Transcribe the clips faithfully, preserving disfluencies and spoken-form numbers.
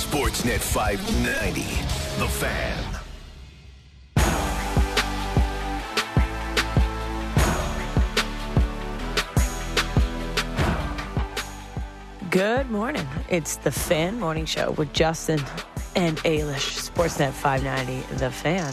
Sportsnet five ninety, The Fan. Good morning. It's the Fan Morning Show with Justin and Ailish. Sportsnet five ninety, The Fan.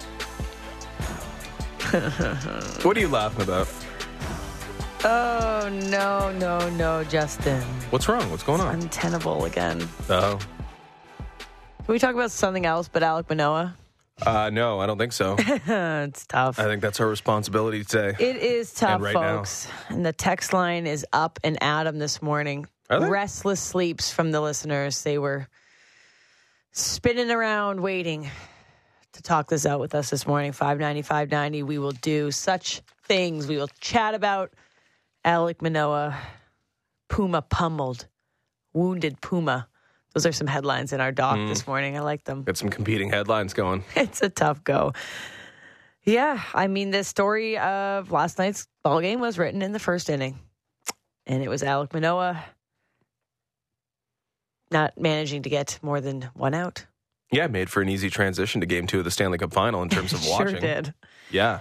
What are you laughing about? Oh, no, no, no, Justin. What's wrong? What's going on? Untenable again. Oh. Can we talk about something else but Alek Manoah? Uh, no, I don't think so. It's tough. I think that's our responsibility today. It is tough, And right folks. Now. And the text line is up and at 'em this morning. Are they? Restless sleeps from the listeners. They were spinning around waiting to talk this out with us this morning. five ninety, five ninety. We will do such things. We will chat about Alek Manoah, Puma pummeled, wounded Puma. Those are some headlines in our doc mm. this morning. I like them. Got some competing headlines going. It's a tough go. Yeah, I mean, the story of last night's ball game was written in the first inning. And it was Alek Manoah not managing to get more than one out. Yeah, made for an easy transition to game two of the Stanley Cup Final in terms of sure watching. Sure did. Yeah.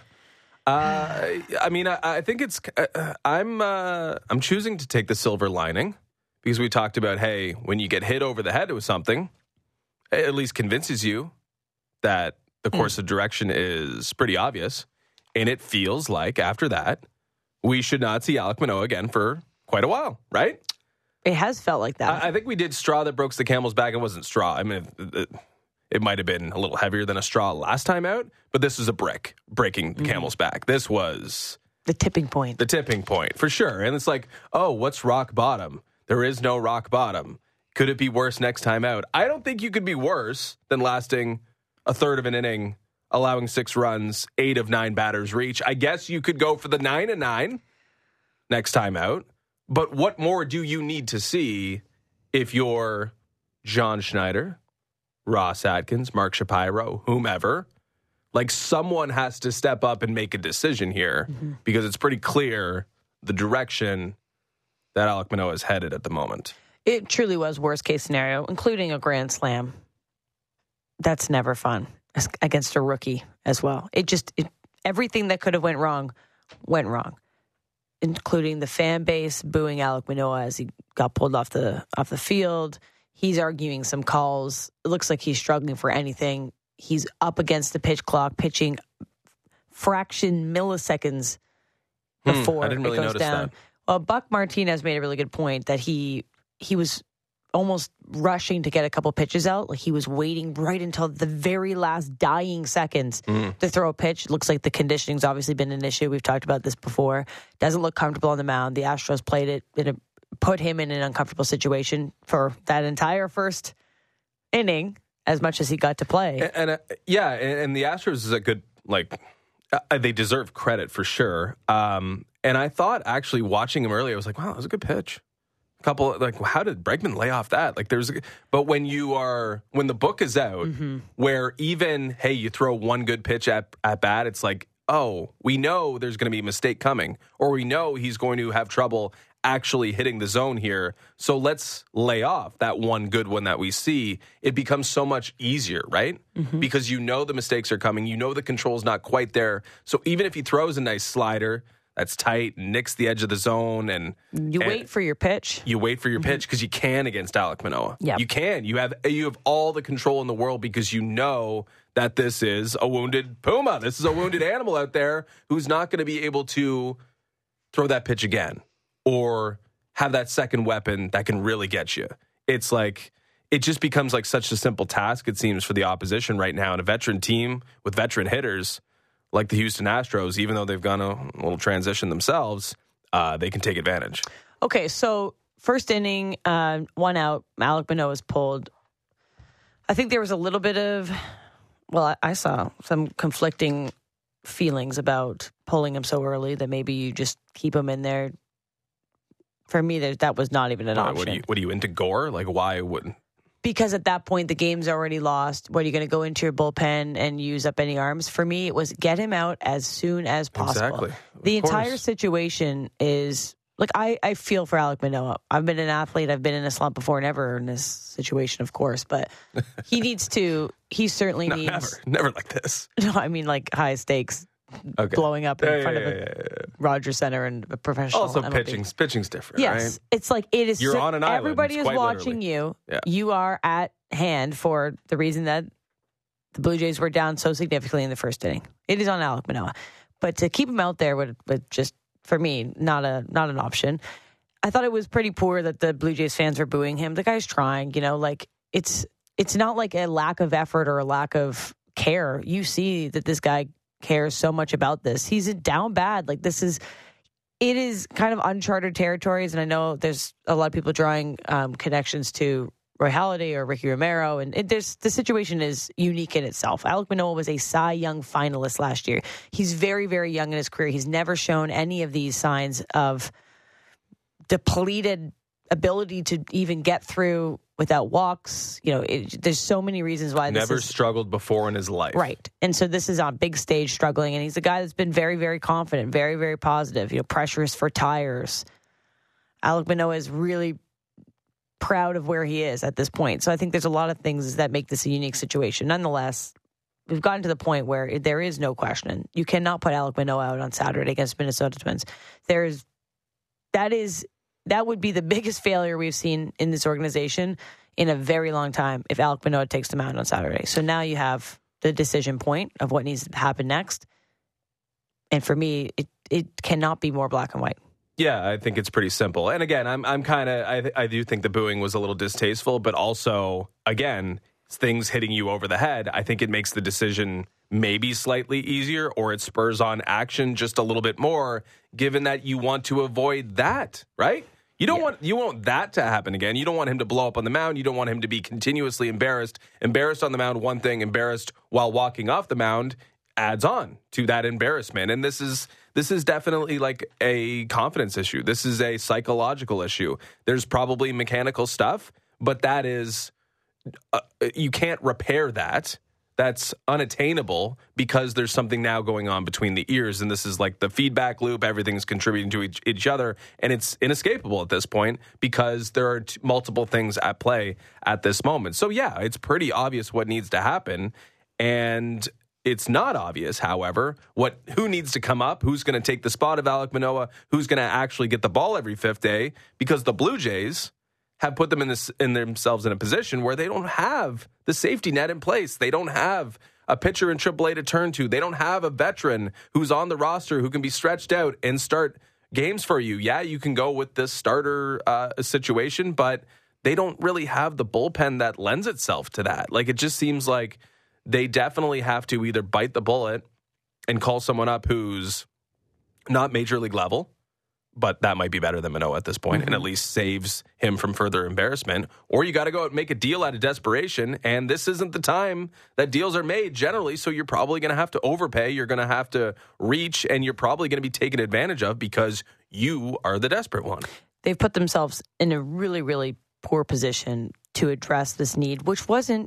Uh, I mean, I, I think it's, uh, I'm, uh, I'm choosing to take the silver lining because we talked about, hey, when you get hit over the head with something, it at least convinces you that the course mm. of direction is pretty obvious. And it feels like after that, we should not see Alek Manoah again for quite a while, right? It has felt like that. I, I think we did straw that broke the camel's back. It wasn't straw. I mean, it, it, it might have been a little heavier than a straw last time out, but this is a brick breaking the mm. camel's back. This was the tipping point. The tipping point, for sure. And it's like, oh, what's rock bottom? There is no rock bottom. Could it be worse next time out? I don't think you could be worse than lasting a third of an inning, allowing six runs, eight of nine batters reach. I guess you could go for the nine and nine next time out. But what more do you need to see if you're John Schneider, Ross Atkins, Mark Shapiro, whomever? Like, someone has to step up and make a decision here mm-hmm. because it's pretty clear the direction that Alek Manoah is headed at the moment. It truly was worst case scenario, including a grand slam. That's never fun against a rookie as well. It just, it, everything that could have went wrong, went wrong. Including the fan base booing Alek Manoah as he got pulled off the off the field. He's arguing some calls. It looks like he's struggling for anything. He's up against the pitch clock, pitching fraction milliseconds before hmm, I didn't really it goes notice down. That. Well, Buck Martinez made a really good point that he he was almost rushing to get a couple pitches out. Like, he was waiting right until the very last dying seconds mm. to throw a pitch. Looks like the conditioning's obviously been an issue. We've talked about this before. Doesn't look comfortable on the mound. The Astros played it, it put him in an uncomfortable situation for that entire first inning, as much as he got to play. And, and uh, yeah, and, and the Astros is a good, like, uh, they deserve credit for sure. Um, and I thought, actually, watching him earlier, I was like, wow, that was a good pitch. Couple, like, how did Bregman lay off that? Like, there's, but when you are, when the book is out, mm-hmm. where even, hey, you throw one good pitch at, at bat, it's like, oh, we know there's going to be a mistake coming, or we know he's going to have trouble actually hitting the zone here. So let's lay off that one good one that we see. It becomes so much easier, right? Mm-hmm. Because you know the mistakes are coming. You know the control's not quite there. So even if he throws a nice slider that's tight, nicks the edge of the zone, and you and wait for your pitch. You wait for your mm-hmm. pitch because you can against Alek Manoah. Yep. You can. You have you have all the control in the world because you know that this is a wounded Puma. This is a wounded animal out there who's not going to be able to throw that pitch again or have that second weapon that can really get you. It's like, it just becomes like such a simple task, it seems, for the opposition right now. And a veteran team with veteran hitters like the Houston Astros, even though they've gone a little transition themselves, uh, they can take advantage. Okay, so first inning, uh, one out, Alek Manoah was pulled. I think there was a little bit of, well, I, I saw some conflicting feelings about pulling him so early that maybe you just keep him in there. For me, that that was not even an Why, option. What are, you, what are you into gore? Like, why wouldn't? Because at that point, the game's already lost. What, are you going to go into your bullpen and use up any arms? For me, it was get him out as soon as possible. Exactly. The Of entire course. situation is Like, I, I feel for Alek Manoah. I've been an athlete. I've been in a slump before, never in this situation, of course. But he needs to, he certainly no, needs. Never. Never like this. No, I mean, like, high stakes. Okay. Blowing up in yeah, front yeah, of a yeah, yeah, yeah. Rogers Center and a professional. Also, M L B. pitching's, pitching's different, yes, right? It's like, it is. You're so, on an island, everybody is quite watching literally. you. Yeah. You are at hand for the reason that the Blue Jays were down so significantly in the first inning. It is on Alek Manoah. But to keep him out there would, would just, for me, not a not an option. I thought it was pretty poor that the Blue Jays fans were booing him. The guy's trying, you know, like it's it's not like a lack of effort or a lack of care. You see that this guy cares so much about this. He's down bad. Like this is, it is kind of uncharted territories. And I know there's a lot of people drawing um, connections to Roy Halladay or Ricky Romero. And it, there's the situation is unique in itself. Alek Manoah was a Cy Young finalist last year. He's very, very young in his career. He's never shown any of these signs of depleted ability to even get through without walks. You know, it, there's so many reasons why this Never is, struggled before in his life. right. And so this is on big stage struggling, and he's a guy that's been very, very confident, very, very positive. You know, pressures for tires. Alek Manoah is really proud of where he is at this point. So I think there's a lot of things that make this a unique situation. Nonetheless, we've gotten to the point where there is no question. You cannot put Alek Manoah out on Saturday against Minnesota Twins. There's that is that would be the biggest failure we've seen in this organization in a very long time if Alek Manoah takes them out on Saturday. So now you have the decision point of what needs to happen next. And for me, it, it cannot be more black and white. Yeah, I think it's pretty simple. And again, I'm I'm kind of I I do think the booing was a little distasteful, but also again, things hitting you over the head. I think it makes the decision maybe slightly easier, or it spurs on action just a little bit more, given that you want to avoid that, right? You don't yeah. want you want that to happen again. You don't want him to blow up on the mound. You don't want him to be continuously embarrassed. Embarrassed on the mound, one thing. Embarrassed while walking off the mound adds on to that embarrassment. And this is this is definitely like a confidence issue. This is a psychological issue. There's probably mechanical stuff, but that is uh, you can't repair that. That's unattainable because there's something now going on between the ears, and this is like the feedback loop. Everything's contributing to each, each other, and it's inescapable at this point because there are t- multiple things at play at this moment. So yeah, it's pretty obvious what needs to happen, and it's not obvious, however, what who needs to come up, who's going to take the spot of Alek Manoah, who's going to actually get the ball every fifth day, because the Blue Jays have put them in this in themselves in a position where they don't have the safety net in place. They don't have a pitcher in triple A to turn to. They don't have a veteran who's on the roster who can be stretched out and start games for you. Yeah, you can go with this starter uh, situation, but they don't really have the bullpen that lends itself to that. Like, it just seems like they definitely have to either bite the bullet and call someone up who's not major league level, but that might be better than Manoah at this point, mm-hmm. and at least saves him from further embarrassment. Or you got to go out and make a deal out of desperation, and this isn't the time that deals are made generally, so you're probably going to have to overpay, you're going to have to reach, and you're probably going to be taken advantage of because you are the desperate one. They've put themselves in a really, really poor position to address this need, which wasn't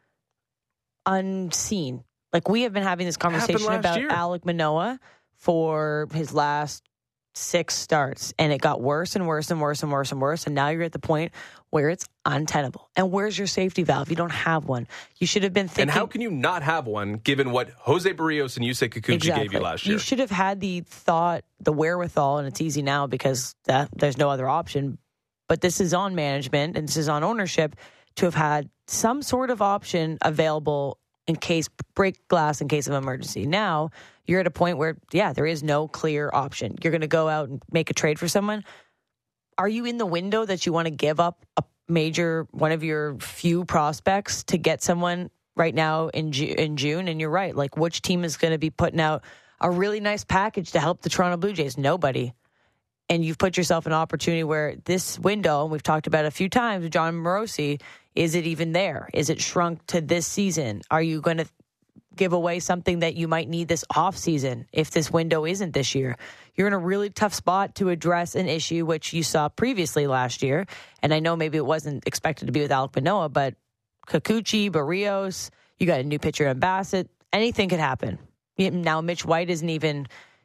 unseen. Like, we have been having this conversation about year. Alek Manoah for his last six starts, and it got worse and worse and worse and worse and worse, and now you're at the point where it's untenable. And where's your safety valve? You don't have one. You should have been thinking... And how can you not have one, given what Jose Barrios and Yusei Kikuchi exactly. gave you last year? You should have had the thought, the wherewithal, and it's easy now because that, there's no other option, but this is on management, and this is on ownership, to have had some sort of option available in case, break glass in case of emergency. Now, you're at a point where, yeah, there is no clear option. You're going to go out and make a trade for someone. Are you in the window that you want to give up a major, one of your few prospects to get someone right now in, Ju- in June? And you're right. Like, which team is going to be putting out a really nice package to help the Toronto Blue Jays? Nobody. And you've put yourself in an opportunity where this window, and we've talked about it a few times with John Morosi, is it even there? Is it shrunk to this season? Are you going to give away something that you might need this offseason if this window isn't this year? You're in a really tough spot to address an issue which you saw previously last year. And I know maybe it wasn't expected to be with Alek Manoah, but Kikuchi, Barrios, you got a new pitcher in Bassett. Anything could happen. Now Mitch White isn't even,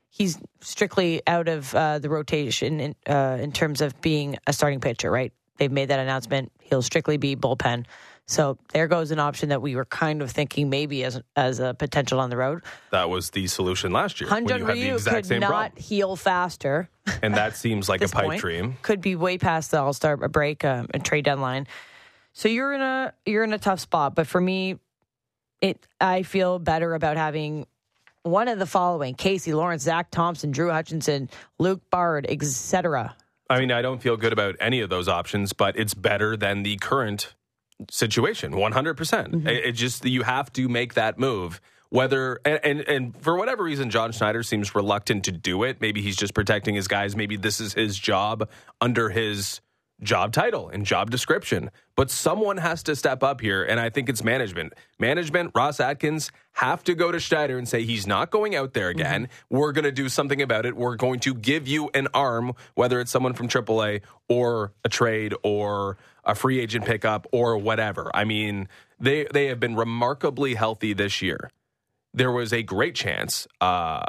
he's strictly out of uh, the rotation in, uh, in terms of being a starting pitcher, right? They've made that announcement. He'll strictly be bullpen. So there goes an option that we were kind of thinking maybe as as a potential on the road. That was the solution last year. Hyun Jin when you had the Ryu exact could same not problem. heal faster. And that seems like a this pipe point. dream. Could be way past the All-Star break um, and trade deadline. So you're in a you're in a tough spot. But for me, it I feel better about having one of the following: Casey Lawrence, Zach Thompson, Drew Hutchinson, Luke Bard, et cetera. I mean, I don't feel good about any of those options, but it's better than the current situation, one hundred percent. Mm-hmm. It, it just, you have to make that move. Whether, and, and, and for whatever reason, John Schneider seems reluctant to do it. Maybe he's just protecting his guys. Maybe this is his job under his job title and job description. But someone has to step up here, and I think it's management. Management, Ross Atkins, have to go to Schneider and say, he's not going out there again. Mm-hmm. We're going to do something about it. We're going to give you an arm, whether it's someone from triple A or a trade or a free agent pickup or whatever. I mean, they, they have been remarkably healthy this year. There was a great chance, uh,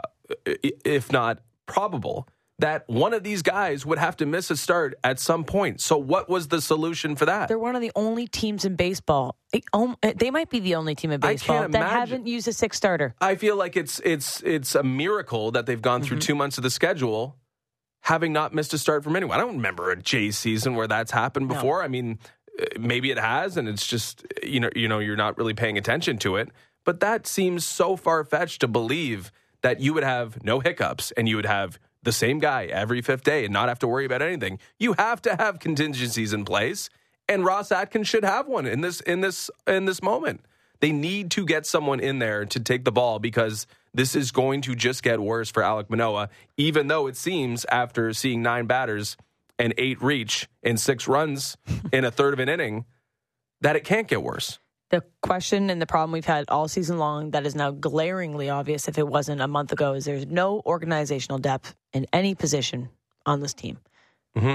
if not probable, that one of these guys would have to miss a start at some point. So what was the solution for that? They're one of the only teams in baseball. They might be the only team in baseball that imagine. haven't used a six starter. I feel like it's it's it's a miracle that they've gone through mm-hmm. two months of the schedule having not missed a start from anyone. I don't remember a Jays season where that's happened before. No. I mean, maybe it has, and it's just, you know, you know, you're not really paying attention to it. But that seems so far-fetched to believe that you would have no hiccups and you would have the same guy every fifth day and not have to worry about anything. You have to have contingencies in place, and Ross Atkins should have one in this in this in this moment. They need to get someone in there to take the ball because this is going to just get worse for Alek Manoah, even though it seems after seeing nine batters and eight reach and six runs in a third of an inning that it can't get worse. The question and the problem we've had all season long that is now glaringly obvious if it wasn't a month ago is there's no organizational depth in any position on this team. Mm-hmm.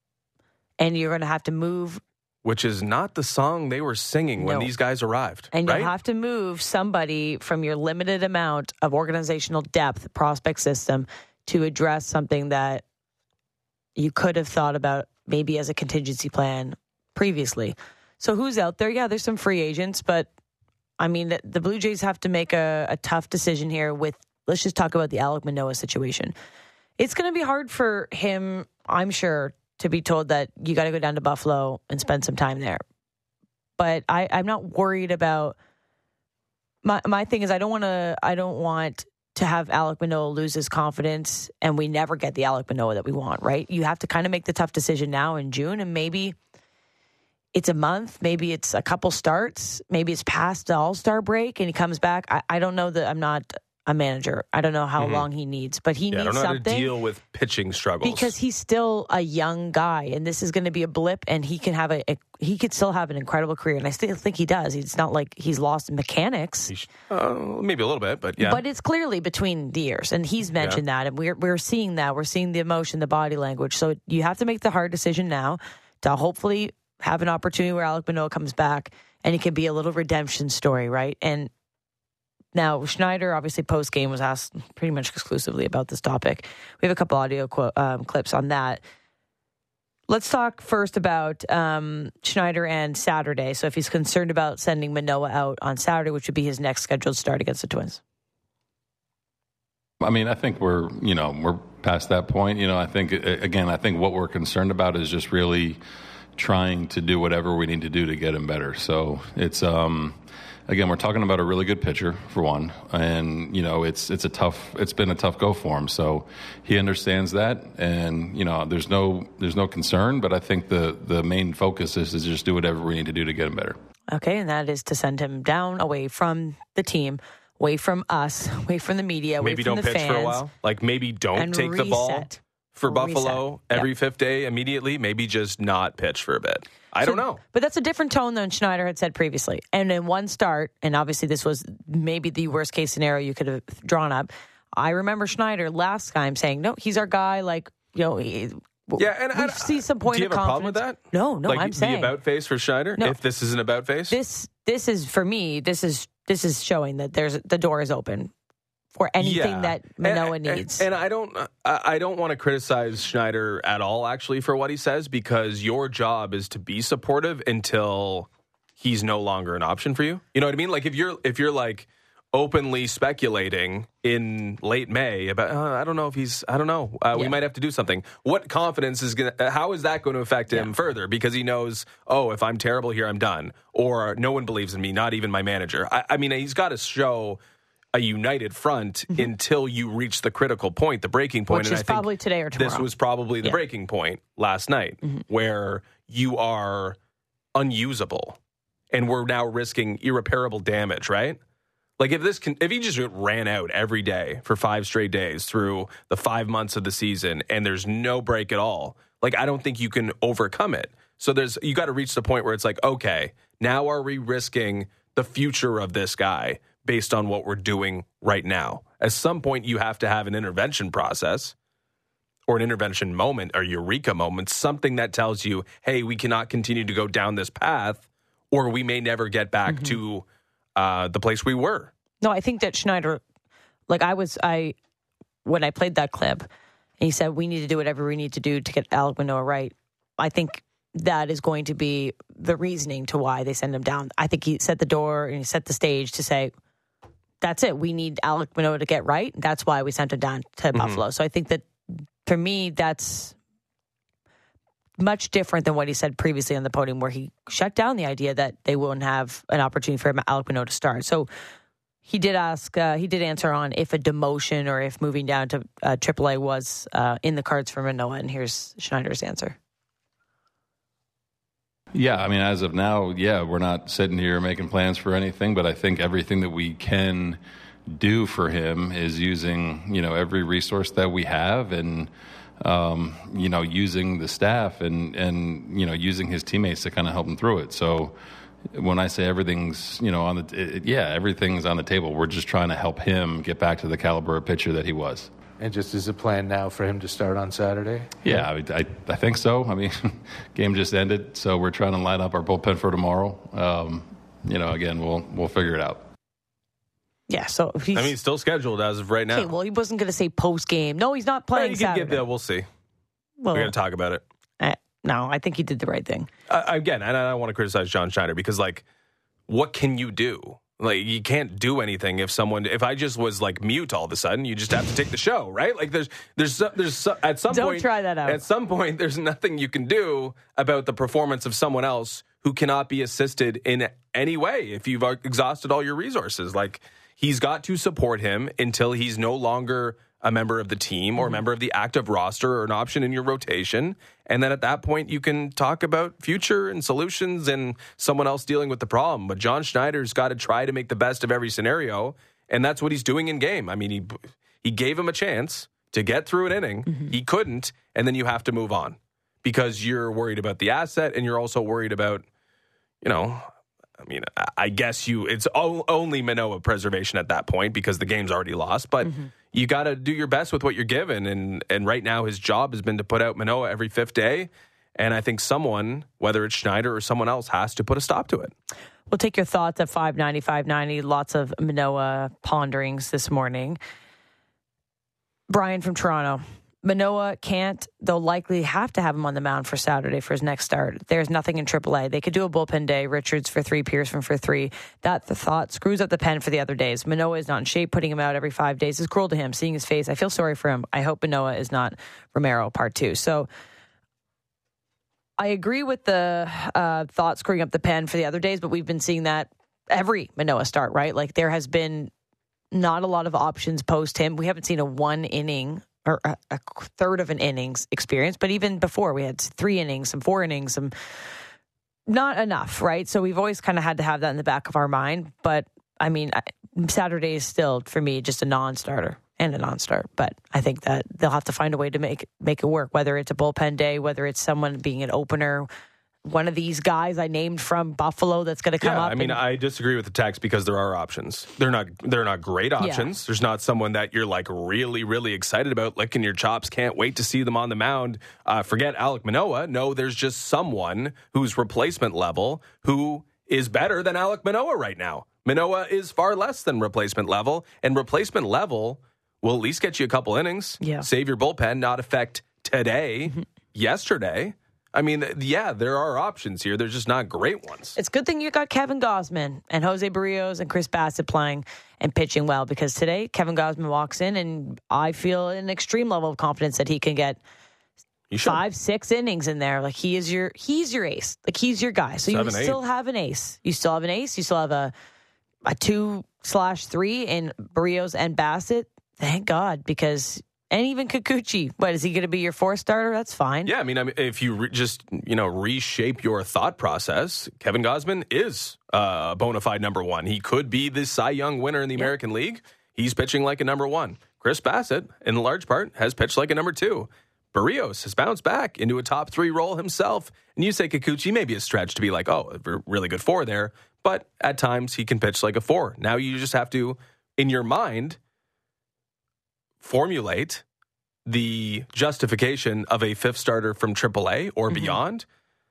And you're going to have to move. Which is not the song they were singing no. when these guys arrived. And right? you'll have to move somebody from your limited amount of organizational depth prospect system to address something that you could have thought about maybe as a contingency plan previously. So who's out there? Yeah, there's some free agents, but I mean, the, the Blue Jays have to make a, a tough decision here with, let's just talk about the Alek Manoah situation. It's going to be hard for him, I'm sure, to be told that you got to go down to Buffalo and spend some time there. But I, I'm not worried about, my, my thing is I don't want to, I don't want to have Alek Manoah lose his confidence and we never get the Alek Manoah that we want, right? You have to kind of make the tough decision now in June, and maybe it's a month, maybe it's a couple starts, maybe it's past the All-Star break and he comes back. I, I don't know that I'm not a manager. I don't know how mm-hmm. long he needs, but he yeah, needs something. I don't know something. how to deal with pitching struggles. Because he's still a young guy and this is going to be a blip and he can have a, a he could still have an incredible career. And I still think he does. It's not like he's lost in mechanics. He's, uh, maybe a little bit, but yeah. But it's clearly between the years. And he's mentioned yeah. that. And we're, we're seeing that. We're seeing the emotion, the body language. So you have to make the hard decision now to hopefully have an opportunity where Alek Manoah comes back and it can be a little redemption story, right? And now Schneider, obviously post-game, was asked pretty much exclusively about this topic. We have a couple audio quote, um, clips on that. Let's talk first about um, Schneider and Saturday. So if he's concerned about sending Manoah out on Saturday, which would be his next scheduled start against the Twins. I mean, I think we're, you know, we're past that point. You know, I think, again, I think what we're concerned about is just really trying to do whatever we need to do to get him better. So it's, um, again, we're talking about a really good pitcher for one, and you know it's it's a tough it's been a tough go for him. So he understands that, and you know there's no there's no concern. But I think the the main focus is to just do whatever we need to do to get him better. Okay, and that is to send him down, away from the team, away from us, away from the media, away maybe from don't the pitch fans, for a while. Like maybe don't take reset. the ball for Reset. Buffalo every yep. fifth day immediately. Maybe just not pitch for a bit. I so, don't know. But that's a different tone than Schneider had said previously. And in one start, and obviously this was maybe the worst case scenario you could have drawn up. I remember Schneider last time saying, no, he's our guy. Like, you know, he, yeah, and we I, see some point do you of have a confidence. problem with that? No, no, like I'm the saying. about face for Schneider? No. If this is an about face? This, this is, for me, this is, this is showing that there's the door is open for anything Yeah. that Manoah and, needs. And, and I don't, I I don't want to criticize Schneider at all, actually, for what he says, because your job is to be supportive until he's no longer an option for you. You know what I mean? Like if you're, if you're like openly speculating in late May about, uh, I don't know if he's, I don't know, uh, we Yeah. might have to do something. What confidence is going to, how is that going to affect him Yeah. further? Because he knows, oh, if I'm terrible here, I'm done. Or no one believes in me, not even my manager. I, I mean, he's got to show a united front mm-hmm. until you reach the critical point, the breaking point. Which and is I think probably today or tomorrow. This was probably the Yeah. breaking point last night, mm-hmm. where you are unusable and we're now risking irreparable damage, right? Like if this can, if he just ran out every day for five straight days through the five months of the season and there's no break at all, like I don't think you can overcome it. So there's, you got to reach the point where it's like, okay, now are we risking the future of this guy based on what we're doing right now? At some point, you have to have an intervention process or an intervention moment or eureka moment, something that tells you, hey, we cannot continue to go down this path or we may never get back mm-hmm. to uh, the place we were. No, I think that Schneider, like I was, I when I played that clip, and he said, we need to do whatever we need to do to get Alek Manoah right. I think that is going to be the reasoning to why they send him down. I think he set the door and he set the stage to say, that's it. We need Alek Manoah to get right. That's why we sent him down to mm-hmm. Buffalo. So I think that for me, that's much different than what he said previously on the podium, where he shut down the idea that they wouldn't have an opportunity for Alek Manoah to start. So he did ask, uh, he did answer on if a demotion or if moving down to uh, triple A was uh, in the cards for Manoah. And here's Schneider's answer. Yeah, I mean, as of now, yeah, we're not sitting here making plans for anything, but I think everything that we can do for him is using, you know, every resource that we have and, um, you know, using the staff and, and, you know, using his teammates to kind of help him through it. So when I say everything's, you know, on the, it, yeah, everything's on the table. We're just trying to help him get back to the caliber of pitcher that he was. And just is a plan now for him to start on Saturday? Yeah, I, I, I think so. I mean, game just ended, so we're trying to line up our bullpen for tomorrow. Um, you know, again, we'll we'll figure it out. Yeah, so he's... I mean, he's still scheduled as of right now. Okay, well, he wasn't going to say post-game. No, he's not playing well, Saturday. Get there, we'll see. Well, we're going to talk about it. Uh, no, I think he did the right thing. Uh, again, and I don't want to criticize John Schneider because, like, what can you do? Like, you can't do anything if someone, if I just was like mute all of a sudden, you just have to take the show, right? Like there's, there's, there's at some Don't point, try that out. At some point, there's nothing you can do about the performance of someone else who cannot be assisted in any way if you've exhausted all your resources. Like he's got to support him until he's no longer a member of the team or a member of the active roster or an option in your rotation. And then at that point, you can talk about future and solutions and someone else dealing with the problem. But John Schneider's got to try to make the best of every scenario. And that's what he's doing in game. I mean, he he gave him a chance to get through an inning. Mm-hmm. He couldn't. And then you have to move on because you're worried about the asset and you're also worried about, you know, I mean, I guess you it's only Manoah preservation at that point because the game's already lost. But mm-hmm. you got to do your best with what you're given. And and right now his job has been to put out Manoah every fifth day. And I think someone, whether it's Schneider or someone else, has to put a stop to it. We'll take your thoughts at five ninety, five ninety. Lots of Manoah ponderings this morning. Brian from Toronto. Manoah can't, they'll likely have to have him on the mound for Saturday for his next start. There's nothing in triple A. They could do a bullpen day, Richards for three, Pearson for three. That the thought screws up the pen for the other days. Manoah is not in shape. Putting him out every five days is cruel to him. Seeing his face, I feel sorry for him. I hope Manoah is not Romero part two. So I agree with the uh, thought screwing up the pen for the other days, but we've been seeing that every Manoah start, right? Like there has been not a lot of options post him. We haven't seen a one inning or a, a third of an innings experience. But even before, we had three innings, some four innings, some not enough, right? So we've always kind of had to have that in the back of our mind. But, I mean, Saturday is still, for me, just a non-starter and a non-start. But I think that they'll have to find a way to make, make it work, whether it's a bullpen day, whether it's someone being an opener, one of these guys I named from Buffalo that's going to come yeah, up. I mean, and, I disagree with the text because there are options. They're not they're not great options. Yeah. There's not someone that you're like really, really excited about, licking your chops, can't wait to see them on the mound. Uh, forget Alek Manoah. No, there's just someone who's replacement level who is better than Alek Manoah right now. Manoah is far less than replacement level, and replacement level will at least get you a couple innings. Yeah. Save your bullpen, not affect today, mm-hmm. yesterday. I mean, yeah, there are options here. They're just not great ones. It's a good thing you got Kevin Gausman and Jose Barrios and Chris Bassett playing and pitching well, because today Kevin Gausman walks in and I feel an extreme level of confidence that he can get five, six innings in there. Like he is your, he's your ace. Like he's your guy. So Seven, you still eight. have an ace. You still have an ace. You still have a a two slash three in Barrios and Bassett. Thank God, because. And even Kikuchi, what, is he going to be your fourth starter? That's fine. Yeah, I mean, I mean if you re- just, you know, reshape your thought process, Kevin Gausman is uh, a bona fide number one. He could be the Cy Young winner in the yep. American League. He's pitching like a number one. Chris Bassett, in large part, has pitched like a number two. Barrios has bounced back into a top three role himself. And you say Kikuchi, maybe a stretch to be like, oh, a really good four there. But at times, he can pitch like a four. Now you just have to, in your mind, formulate the justification of a fifth starter from triple A or mm-hmm. beyond.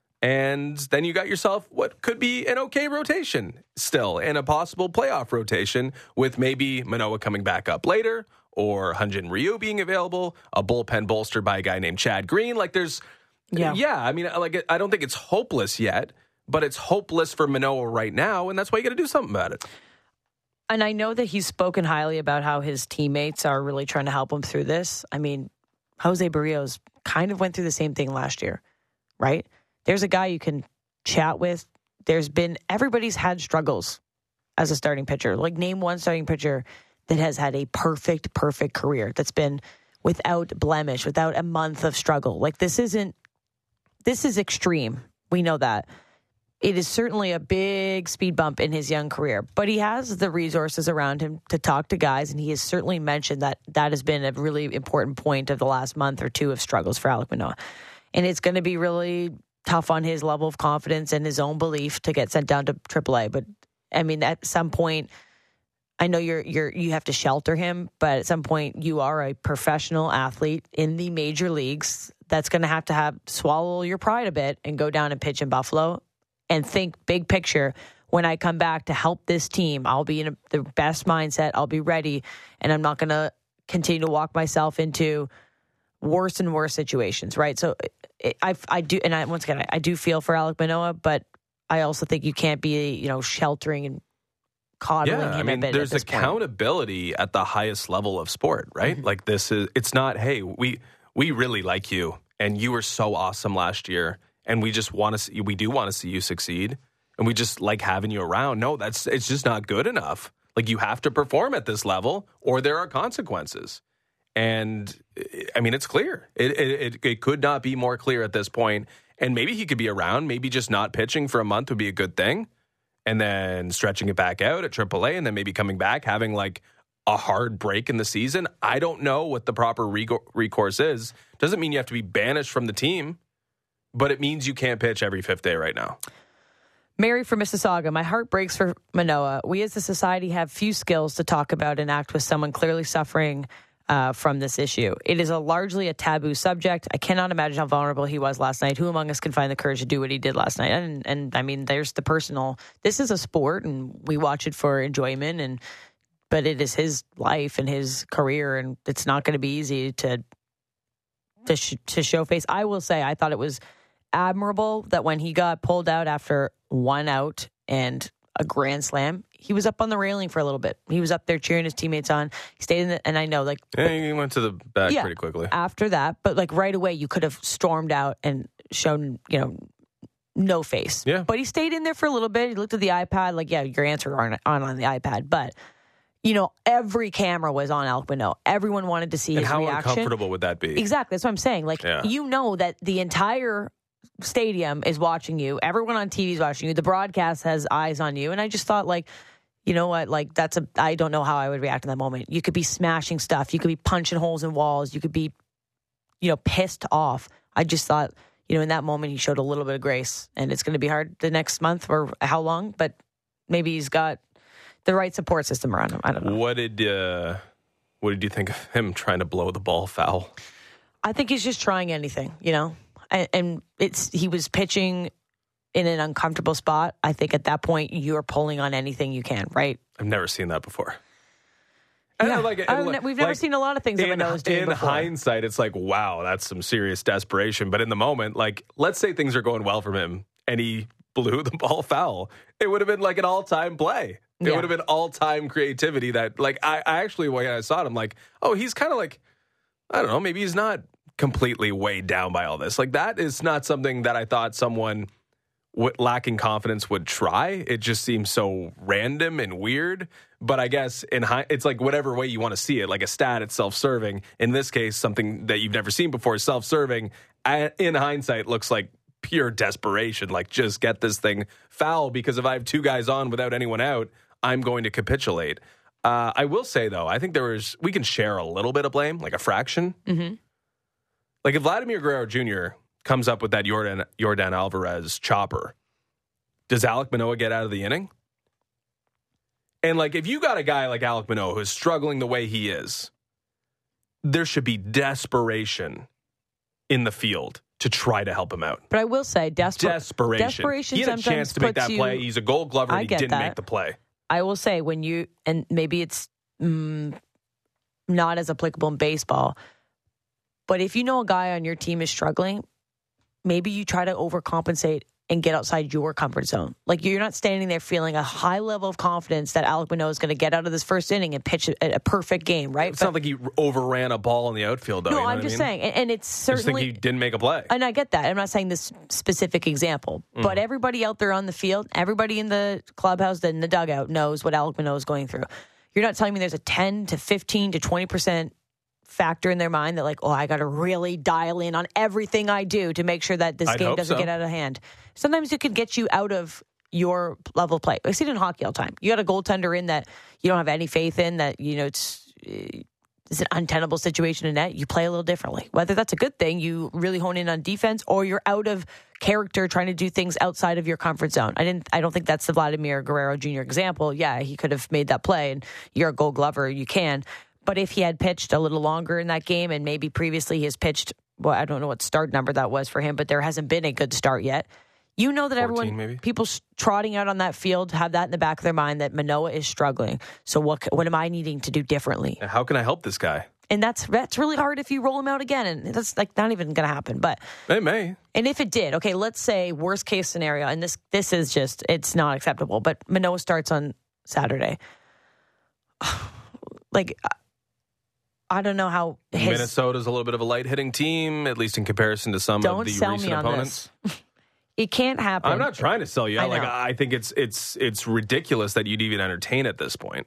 And then you got yourself what could be an okay rotation still, and a possible playoff rotation with maybe Manoah coming back up later or Hyun-Jin Ryu being available, a bullpen bolstered by a guy named Chad Green. Like there's, yeah, yeah I mean, like I don't think it's hopeless yet, but it's hopeless for Manoah right now, and that's why you got to do something about it. And I know that he's spoken highly about how his teammates are really trying to help him through this. I mean, Jose Barrios kind of went through the same thing last year, right? There's a guy you can chat with. There's been, everybody's had struggles as a starting pitcher. Like, name one starting pitcher that has had a perfect, perfect career, that's been without blemish, without a month of struggle. Like, this isn't, this is extreme. We know that. It is certainly a big speed bump in his young career, but he has the resources around him to talk to guys, and he has certainly mentioned that that has been a really important point of the last month or two of struggles for Alek Manoah. And it's going to be really tough on his level of confidence and his own belief to get sent down to triple A. But, I mean, at some point, I know you're you're you have to shelter him, but at some point, you are a professional athlete in the major leagues that's going to have to have swallow your pride a bit and go down and pitch in Buffalo. And think big picture. When I come back to help this team, I'll be in a, the best mindset. I'll be ready, and I'm not going to continue to walk myself into worse and worse situations. Right. So it, I, I do, and I once again, I, I do feel for Alek Manoah, but I also think you can't be, you know, sheltering and coddling yeah, him I mean, a bit. There's at this accountability point. At the highest level of sport, right? Mm-hmm. Like this is. It's not. Hey, we we really like you, and you were so awesome last year. And we just want to see, we do want to see you succeed. And we just like having you around. No, that's, it's just not good enough. Like you have to perform at this level or there are consequences. And I mean, it's clear. It, it, it could not be more clear at this point. And maybe he could be around. Maybe just not pitching for a month would be a good thing. And then stretching it back out at triple A and then maybe coming back, having like a hard break in the season. I don't know what the proper recourse is. Doesn't mean you have to be banished from the team. But it means you can't pitch every fifth day right now. Mary from Mississauga, my heart breaks for Manoah. We as a society have few skills to talk about and act with someone clearly suffering uh, from this issue. It is a largely a taboo subject. I cannot imagine how vulnerable he was last night. Who among us can find the courage to do what he did last night? And, and I mean, there's the personal. This is a sport, and we watch it for enjoyment. And but it is his life and his career, and it's not going to be easy to to sh- to show face. I will say, I thought it was admirable that when he got pulled out after one out and a grand slam, he was up on the railing for a little bit. He was up there cheering his teammates on. He stayed in the, and I know, like, yeah, he went to the back yeah, pretty quickly after that. But like right away, you could have stormed out and shown, you know, no face. Yeah. But he stayed in there for a little bit. He looked at the iPad, like, yeah, your answers aren't on on the iPad, but. You know, every camera was on Alek Manoah. Everyone wanted to see and his how reaction. How uncomfortable would that be? Exactly. That's what I'm saying. Like, yeah. you know that the entire stadium is watching you. Everyone on T V is watching you. The broadcast has eyes on you. And I just thought, like, you know what? Like, that's a, I don't know how I would react in that moment. You could be smashing stuff. You could be punching holes in walls. You could be, you know, pissed off. I just thought, you know, in that moment, he showed a little bit of grace. And it's going to be hard the next month or how long, but maybe he's got the right support system around him. I don't know. What did uh, what did you think of him trying to blow the ball foul? I think he's just trying anything, you know. And, and it's he was pitching in an uncomfortable spot, I think at that point you're pulling on anything you can, right? I've never seen that before. And Yeah. like, I don't like, know, we've never like, seen a lot of things that in, Manoah's doing in before. hindsight, it's like, wow, that's some serious desperation. But in the moment, like, let's say things are going well for him and he blew the ball foul. It would have been like an all-time play. It Yeah. would have been all-time creativity that, like, I, I actually, when I saw it, I'm like, oh, he's kind of like, I don't know, maybe he's not completely weighed down by all this. Like, that is not something that I thought someone w- lacking confidence would try. It just seems so random and weird. But I guess in hi- it's like whatever way you want to see it. Like a stat, it's self-serving. In this case, something that you've never seen before is self-serving. I, in hindsight, looks like pure desperation. Like, just get this thing foul, because if I have two guys on without anyone out, I'm going to capitulate. Uh, I will say, though, I think there was, we can share a little bit of blame, like a fraction. Mm-hmm. Like if Vladimir Guerrero Junior comes up with that Jordan, Jordan Alvarez chopper, does Alek Manoah get out of the inning? And like, if you got a guy like Alek Manoah who's struggling the way he is, there should be desperation in the field to try to help him out. But I will say, desper- Desperation. desperation He had a sometimes chance to make puts that you- play. He's a Gold Glover, I and he get didn't that. make the play. I will say, when you, and maybe it's mm, not as applicable in baseball, but if you know a guy on your team is struggling, maybe you try to overcompensate and get outside your comfort zone. Like, you're not standing there feeling a high level of confidence that Alek Manoah is going to get out of this first inning and pitch a, a perfect game, right? It's But- not like he overran a ball in the outfield, though. no, you know I'm what I just mean? saying, and, and it's I just think certainly. he didn't make a play. And I get that. I'm not saying this specific example, Mm. but everybody out there on the field, everybody in the clubhouse, in the dugout knows what Alek Manoah is going through. You're not telling me there's a ten to fifteen to twenty percent factor in their mind that, like, oh, I got to really dial in on everything I do to make sure that this I'd game hope doesn't so. get out of hand. Sometimes it could get you out of your level of play. I see it in hockey all the time. You got a goaltender in that you don't have any faith in, that, you know, it's it's an untenable situation in net. You play a little differently. Whether that's a good thing, you really hone in on defense, or you're out of character trying to do things outside of your comfort zone. I didn't. I don't think that's the Vladimir Guerrero Junior example. Yeah, he could have made that play, and you're a Gold Glover, you can. But if he had pitched a little longer in that game, and maybe previously he has pitched, well, I don't know what start number that was for him, but there hasn't been a good start yet. You know that fourteen everyone, maybe? people trotting out on that field have that in the back of their mind, that Manoah is struggling. So what what am I needing to do differently? How can I help this guy? And that's that's really hard if you roll him out again, and that's like not even going to happen. But It may. and if it did, okay, let's say worst case scenario, and this this is just, it's not acceptable. But Manoah starts on Saturday. Like, I don't know how his, Minnesota's a little bit of a light hitting team, at least in comparison to some don't of the sell recent me on opponents. this. It can't happen. I'm not trying to sell you. I like know. I think it's it's it's ridiculous that you'd even entertain at this point.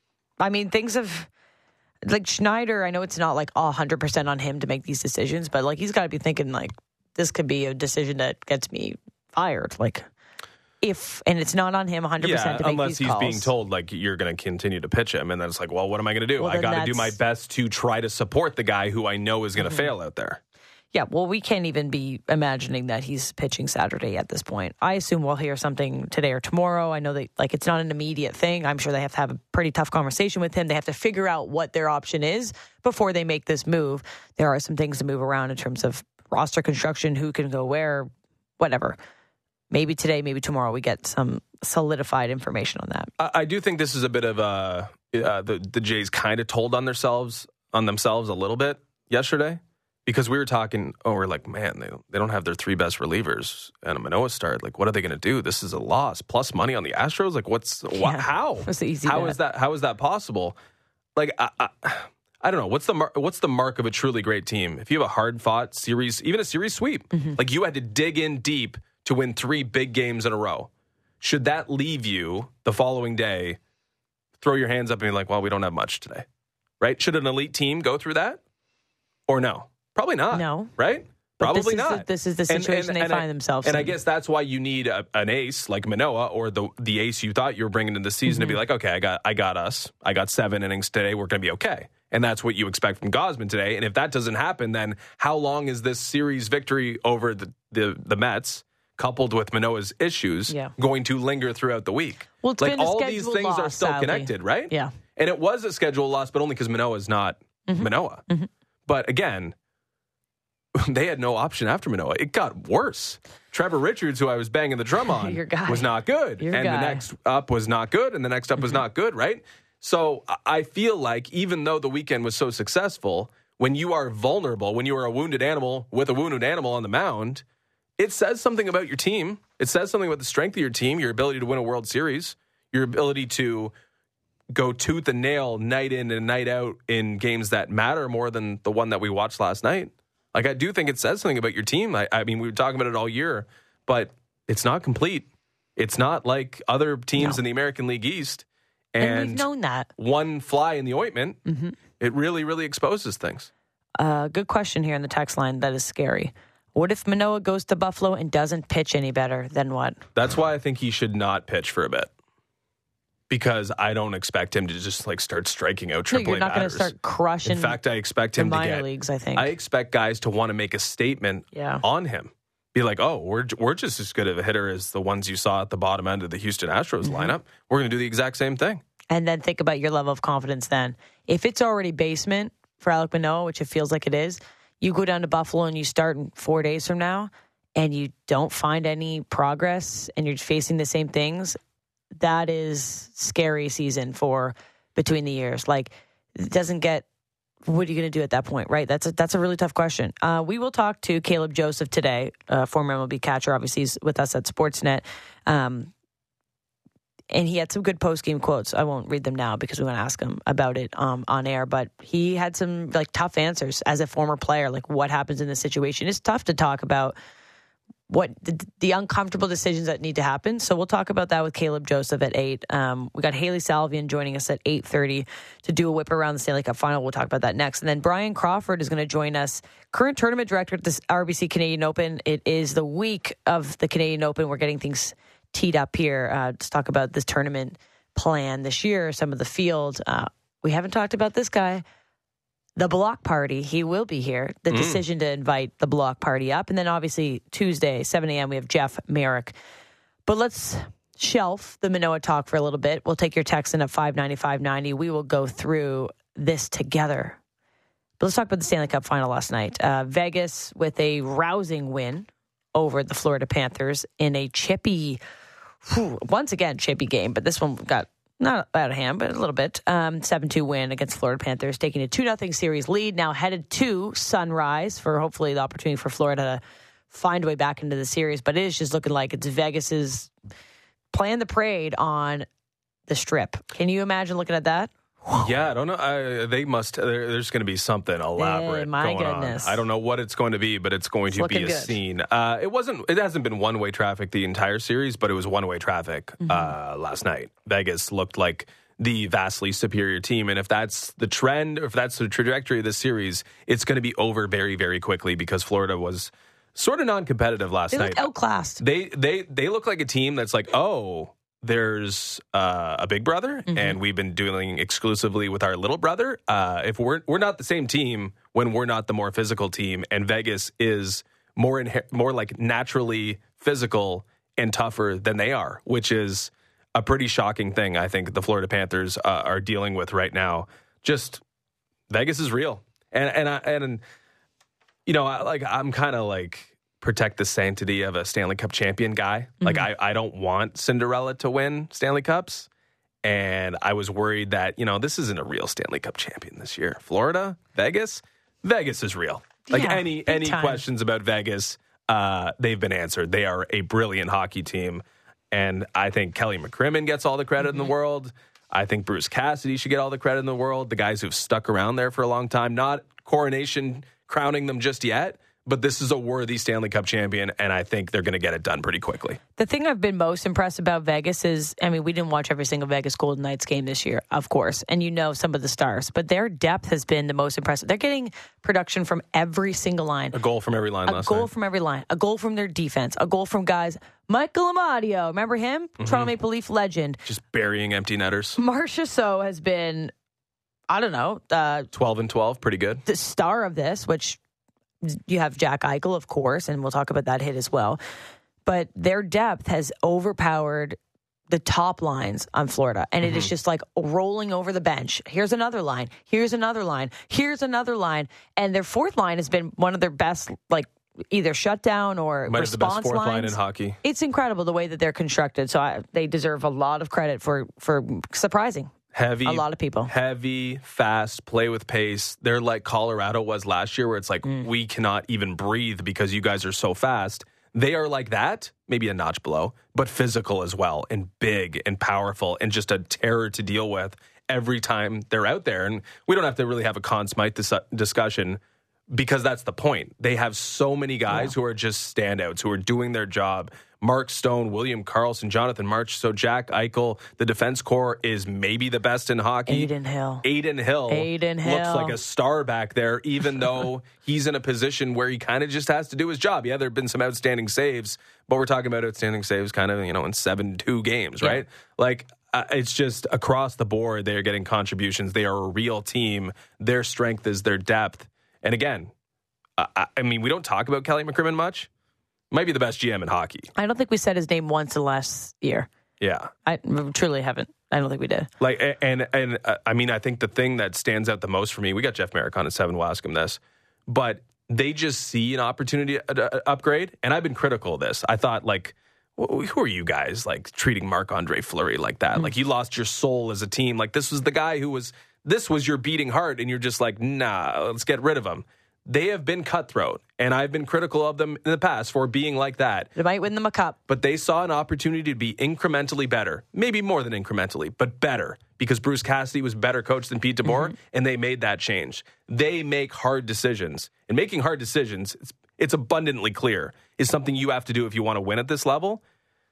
I mean, things have, like Schneider, I know it's not like one hundred percent on him to make these decisions, but like he's got to be thinking like, this could be a decision that gets me fired. Like, if, and it's not on him one hundred percent Yeah, to make unless these he's calls. being told like you're going to continue to pitch him, and then it's like, well, what am I going to do? Well, I then got to do my that's- best to try to support the guy who I know is going to Mm-hmm. fail out there. Yeah, well, we can't even be imagining that he's pitching Saturday at this point. I assume we'll hear something today or tomorrow. I know that, like, it's not an immediate thing. I'm sure they have to have a pretty tough conversation with him. They have to figure out what their option is before they make this move. There are some things to move around in terms of roster construction, who can go where, whatever. Maybe today, maybe tomorrow, we get some solidified information on that. I, I do think this is a bit of a uh, the the Jays kind of told on themselves on themselves a little bit yesterday. Because we were talking, oh, we're like, man, they don't, they don't have their three best relievers and a Manoah start. Like, what are they going to do? This is a loss. Plus money on the Astros. Like, what's wha- Yeah, how? that's the easy How bet. is that? How is that possible? Like, I, I, I don't know. What's the mar- what's the mark of a truly great team? If you have a hard fought series, even a series sweep, Mm-hmm. like you had to dig in deep to win three big games in a row. Should that leave you the following day? Throw your hands up and be like, well, we don't have much today, right? Should an elite team go through that, or no? Probably not. No. Right? But this Probably is not. the- this is the And- situation they I- find themselves And I in. guess that's why you need a, an ace like Manoah, or the the ace you thought you were bringing into the season, Mm-hmm. to be like, okay, I got I got us. I got seven innings today. We're going to be okay. And that's what you expect from Gausman today. And if that doesn't happen, then how long is this series victory over the the, the Mets, coupled with Manoah's issues, Yeah. going to linger throughout the week? Well, it's like been a all these scheduled things are loss, still sadly. connected, right? Yeah. And it was a schedule loss, but only because Manoah is not Mm-hmm. Manoah. But again, they had no option after Manoah. It got worse. Trevor Richards, who I was banging the drum on, Your guy. was not good. Your and guy. the next up was not good, and the next up mm-hmm. was not good, right? So I feel like even though the weekend was so successful, when you are vulnerable, when you are a wounded animal with a wounded animal on the mound, it says something about your team. It says something about the strength of your team, your ability to win a World Series, your ability to go tooth and nail night in and night out in games that matter more than the one that we watched last night. Like, I do think it says something about your team. I, I mean, we were talking about it all year, but it's not complete. It's not like other teams No. in the American League East. And, And we've known that. One fly in the ointment, Mm-hmm. it really, really exposes things. Uh, good question here in the text line. That is scary. What if Manoah goes to Buffalo and doesn't pitch any better? Then what? That's why I think he should not pitch for a bit. Because I don't expect him to just like start striking out No, triple A you're not going to batters. start crushing. In fact, I expect the him to minor get leagues, I think. I expect guys to want to make a statement Yeah. on him. Be like, oh, we're we're just as good of a hitter as the ones you saw at the bottom end of the Houston Astros Mm-hmm. lineup. We're going to do the exact same thing. And then think about your level of confidence then. If it's already basement for Alek Manoah, which it feels like it is, you go down to Buffalo and you start in four days from now and you don't find any progress and you're facing the same things, that is scary season for between the years. Like, it doesn't get, what are you going to do at that point, right? That's a, that's a really tough question. Uh, we will talk to Caleb Joseph today, uh, former M L B catcher. Obviously, he's with us at Sportsnet. Um, and he had some good post-game quotes. I won't read them now because we want to ask him about it um, on air. But he had some like tough answers as a former player. Like, what happens in this situation? It's tough to talk about what the, the uncomfortable decisions that need to happen. So we'll talk about that with Caleb Joseph at eight. Um, we got Haley Salvian joining us at eight thirty to do a whip around the Stanley Cup Final. We'll talk about that next. And then Brian Crawford is going to join us, current tournament director at the R B C Canadian Open. It is the week of the Canadian Open. We're getting things teed up here uh, to talk about this tournament plan this year, some of the field. Uh, we haven't talked about this guy. The block party, he will be here. The mm. decision to invite the block party up. And then obviously Tuesday, seven a.m., we have Jeff Merrick. But let's shelf the Manoah talk for a little bit. We'll take your text in at five ninety, five ninety. We will go through this together. But let's talk about the Stanley Cup Final last night. Uh, Vegas with a rousing win over the Florida Panthers in a chippy, whew, once again, chippy game. But this one got not out of hand, but a little bit. Um, seven two win against Florida Panthers, taking a two nothing series lead. Now headed to Sunrise for hopefully the opportunity for Florida to find a way back into the series. But it is just looking like it's Vegas's playing the parade on the Strip. Can you imagine looking at that? Yeah, I don't know. I, they must. There, there's going to be something elaborate Hey, my going goodness. on. I don't know what it's going to be, but it's going It's to be a looking good. scene. Uh, it wasn't. It hasn't been one way traffic the entire series, but it was one way traffic Mm-hmm. uh, last night. Vegas looked like the vastly superior team, and if that's the trend, or if that's the trajectory of this series, it's going to be over very, very quickly because Florida was sort of non-competitive last They night. looked outclassed. They they they look like a team that's like, oh, there's uh, a big brother, Mm-hmm. and we've been dealing exclusively with our little brother. Uh, if we're we're not the same team when we're not the more physical team, and Vegas is more inher- more like naturally physical and tougher than they are, which is a pretty shocking thing. I think the Florida Panthers uh, are dealing with right now. Just Vegas is real, and and I, and you know, I, like I'm kind of like. protect the sanctity of a Stanley Cup champion guy. Mm-hmm. Like, I, I don't want Cinderella to win Stanley Cups. And I was worried that, you know, this isn't a real Stanley Cup champion this year. Florida, Vegas, Vegas is real. Like, Yeah, any big any time. questions about Vegas, uh, they've been answered. They are a brilliant hockey team. And I think Kelly McCrimmon gets all the credit Mm-hmm. in the world. I think Bruce Cassidy should get all the credit in the world. The guys who've stuck around there for a long time. Not coronation crowning them just yet. But this is a worthy Stanley Cup champion, and I think they're going to get it done pretty quickly. The thing I've been most impressed about Vegas is, I mean, we didn't watch every single Vegas Golden Knights game this year, of course, and you know some of the stars, but their depth has been the most impressive. They're getting production from every single line. A goal from every line A last goal night. from every line. A goal from their defense. A goal from guys. Michael Amadio, remember him? Mm-hmm. Toronto Maple Leaf legend. Just burying empty netters. Marcia So has been, I don't know, uh, twelve and twelve, pretty good. the star of this, which you have Jack Eichel, of course, and we'll talk about that hit as well. But their depth has overpowered the top lines on Florida, and it mm-hmm. is just like rolling over the bench. Here's another line. Here's another line. Here's another line. And their fourth line has been one of their best, like, either shutdown or Might response have the best fourth lines. line in hockey. It's incredible the way that they're constructed. So I, they deserve a lot of credit for, for surprising heavy, a lot of people. Heavy, fast, play with pace. They're like Colorado was last year, where it's like, mm. we cannot even breathe because you guys are so fast. They are like that, maybe a notch below, but physical as well, and big and powerful, and just a terror to deal with every time they're out there. And we don't have to really have a Conn Smythe dis- discussion, because that's the point. They have so many guys yeah. who are just standouts, who are doing their job. Mark Stone, William Karlsson, Jonathan March. So Jack Eichel, the defense core is maybe the best in hockey. Aiden Hill. Aiden Hill. Aiden Hill. Looks like a star back there, even though he's in a position where he kind of just has to do his job. Yeah, there have been some outstanding saves, but we're talking about outstanding saves kind of, you know, in seven two games, right? Yeah. Like, uh, it's just across the board, they are getting contributions. They are a real team. Their strength is their depth. And again, I, I mean, we don't talk about Kelly McCrimmon much. Might be the best G M in hockey. I don't think we said his name once in the last year. Yeah. I truly haven't. I don't think we did. Like, and, and uh, I mean, I think the thing that stands out the most for me, we got Jeff Merrick on at seven, we'll ask him this, but they just see an opportunity to upgrade. And I've been critical of this. I thought, like, who are you guys, like, treating Marc-Andre Fleury like that? Mm-hmm. Like, you lost your soul as a team. Like, this was the guy who was... This was your beating heart, and you're just like, nah, let's get rid of him. They have been cutthroat, and I've been critical of them in the past for being like that. They might win them a cup. But they saw an opportunity to be incrementally better, maybe more than incrementally, but better, because Bruce Cassidy was a better coach than Pete DeBoer, mm-hmm. and they made that change. They make hard decisions, and making hard decisions, it's, it's abundantly clear, is something you have to do if you want to win at this level.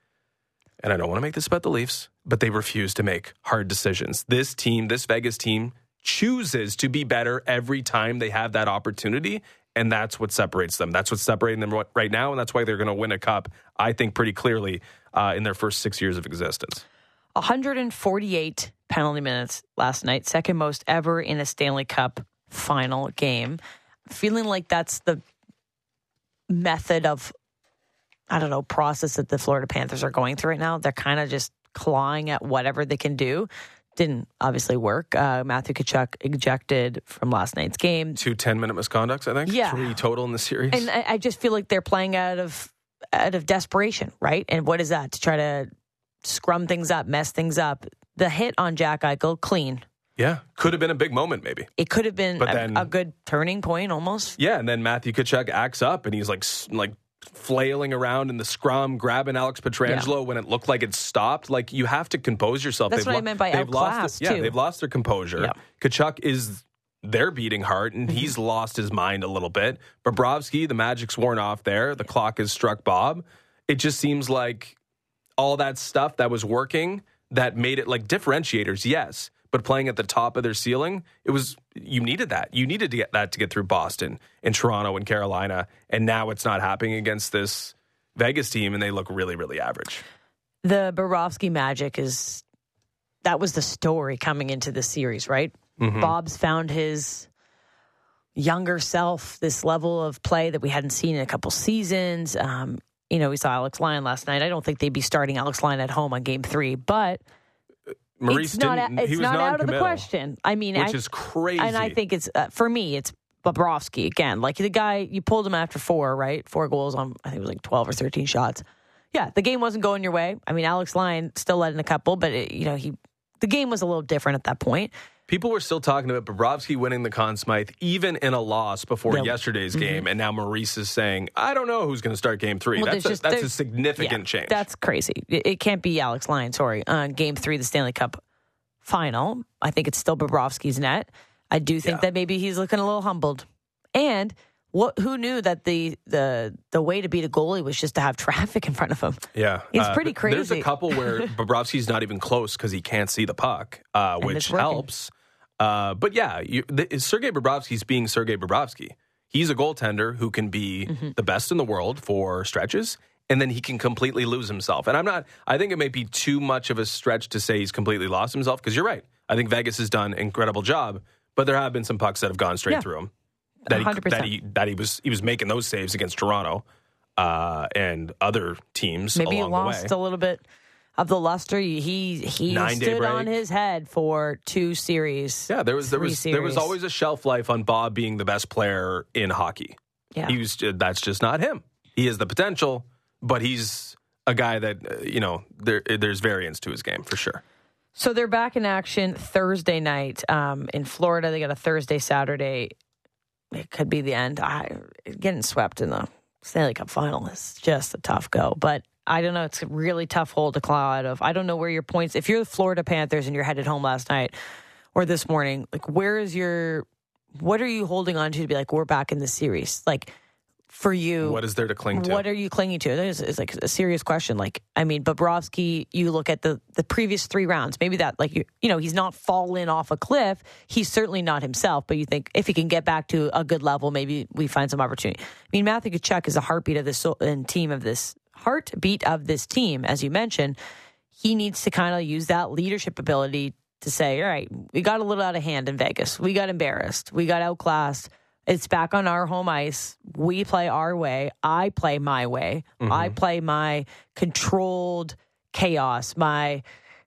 And I don't want to make this about the Leafs, but they refuse to make hard decisions. This team, this Vegas team, chooses to be better every time they have that opportunity, and that's what separates them. That's what's separating them right now, and that's why they're going to win a cup, I think, pretty clearly uh, in their first six years of existence. one hundred forty-eight penalty minutes last night, second most ever in a Stanley Cup final game. Feeling like that's the method of, I don't know, process that the Florida Panthers are going through right now. They're kind of just clawing at whatever they can do. Didn't obviously work. Uh, Matthew Tkachuk ejected from last night's game. Two ten-minute misconducts, I think. Yeah. Three total in the series. And I, I just feel like they're playing out of out of desperation, right? And what is that? To try to scrum things up, mess things up. The hit on Jack Eichel, clean. Yeah. Could have been a big moment, maybe. It could have been but a, then, a good turning point, almost. Yeah, and then Matthew Tkachuk acts up, and he's like, like, flailing around in the scrum, grabbing Alex Pietrangelo yeah. when it looked like it stopped. Like, you have to compose yourself. That's they've what lo- I meant by they've outclassed, lost it, Yeah, too. they've lost their composure. Yeah. Tkachuk is their beating heart, and mm-hmm. he's lost his mind a little bit. Bobrovsky, the magic's worn off there. The clock has struck Bob. It just seems like all that stuff that was working that made it like differentiators, yes, but playing at the top of their ceiling, it was, you needed that. You needed to get that to get through Boston and Toronto and Carolina, and now it's not happening against this Vegas team, and they look really, really average. The Bobrovsky magic is, that was the story coming into the series, right? Mm-hmm. Bob's found his younger self, this level of play that we hadn't seen in a couple seasons. Um, you know, we saw Alex Lyon last night. I don't think they'd be starting Alex Lyon at home on game three, but Maurice it's not, didn't, it's he was not out of the question. I mean, which I, is crazy. And I think it's, uh, for me, it's Bobrovsky again. Like, the guy, you pulled him after four, right? Four goals on, I think it was like twelve or thirteen shots. Yeah, the game wasn't going your way. I mean, Alex Lyon still led in a couple, but, it, you know, he the game was a little different at that point. People were still talking about Bobrovsky winning the Conn Smythe, even in a loss before yeah. yesterday's mm-hmm. game, and now Maurice is saying, I don't know who's going to start game three. Well, that's a, just, that's a significant yeah, change. That's crazy. It, it can't be Alex Lyon, sorry. Uh, game three, the Stanley Cup final. I think it's still Bobrovsky's net. I do think yeah. that maybe he's looking a little humbled. And what? Who knew that the the the way to beat a goalie was just to have traffic in front of him? Yeah. It's uh, pretty crazy. There's a couple where Bobrovsky's not even close because he can't see the puck, uh, which helps. Uh, but yeah, you, the, Sergei Bobrovsky's being Sergei Bobrovsky. He's a goaltender who can be mm-hmm. the best in the world for stretches, and then he can completely lose himself. And I'm not, I think it may be too much of a stretch to say he's completely lost himself, because you're right. I think Vegas has done an incredible job, but there have been some pucks that have gone straight yeah. through him. That he, that he that he was he was making those saves against Toronto uh, and other teams Maybe along he lost the way. a little bit of the luster. He he Nine-day stood break. on his head for two series. Yeah, there was there three was there was series. always a shelf life on Bob being the best player in hockey. Yeah. He was that's just not him. He has the potential, but he's a guy that uh, you know there there's variance to his game for sure. So they're back in action Thursday night um, in Florida. They got a Thursday, Saturday. It could be the end. I getting swept in the Stanley Cup final is just a tough go. But I don't know. It's a really tough hole to claw out of. I don't know where your points. If you're the Florida Panthers and you're headed home last night or this morning, like where is your? What are you holding on to to be like we're back in the series? Like for you, What is there to cling to? What are you clinging to? It's, it's like a serious question. Like, I mean, Bobrovsky, you look at the, the previous three rounds, maybe that, like, you, you know, he's not fallen off a cliff. He's certainly not himself, but you think if he can get back to a good level, maybe we find some opportunity. I mean, Matthew Tkachuk is a heartbeat of this so- and team of this heartbeat of this team, as you mentioned. He needs to kind of use that leadership ability to say, all right, we got a little out of hand in Vegas. We got embarrassed. We got outclassed. It's back on our home ice. We play our way. I play my way. Mm-hmm. I play my controlled chaos, my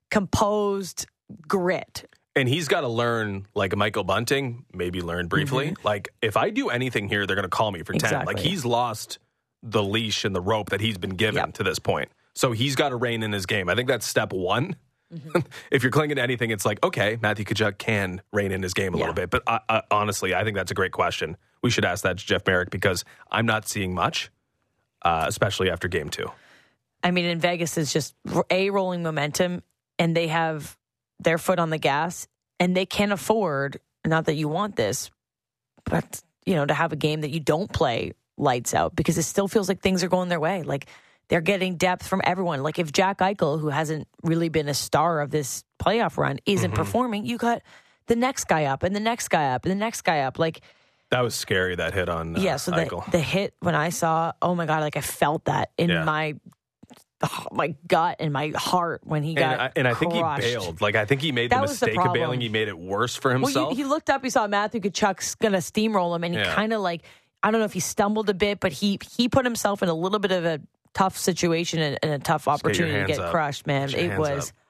composed grit. And he's got to learn, like Michael Bunting, maybe learn briefly. Mm-hmm. Like, if I do anything here, they're going to call me for ten. Exactly. Like, he's lost the leash and the rope that he's been given yep. to this point. So he's got to rein in his game. I think that's step one. Mm-hmm. If you're clinging to anything, it's like, okay, Matthew Tkachuk can rein in his game a yeah. little bit. But I, I, honestly, I think that's a great question. We should ask that to Jeff Marek because I'm not seeing much, uh, especially after game two. I mean, in Vegas, it's just a rolling momentum, and they have their foot on the gas, and they can afford, not that you want this, but, you know, to have a game that you don't play lights out because it still feels like things are going their way. Like, they're getting depth from everyone. Like if Jack Eichel, who hasn't really been a star of this playoff run, isn't mm-hmm. performing, you got the next guy up and the next guy up and the next guy up. Like that was scary, that hit on uh, yeah. So Eichel. the, the hit when I saw, oh my God, like I felt that in yeah. my oh, my gut and my heart when he and got I, and I think crushed. he bailed. Like I think he made that the mistake the of bailing. He made it worse for himself. Well, you, he looked up, he saw Matthew Tkachuk's gonna steamroll him, and he yeah. kind of like I don't know if he stumbled a bit, but he he put himself in a little bit of a tough situation and, and a tough opportunity to get up. crushed, man. Get It was. Up.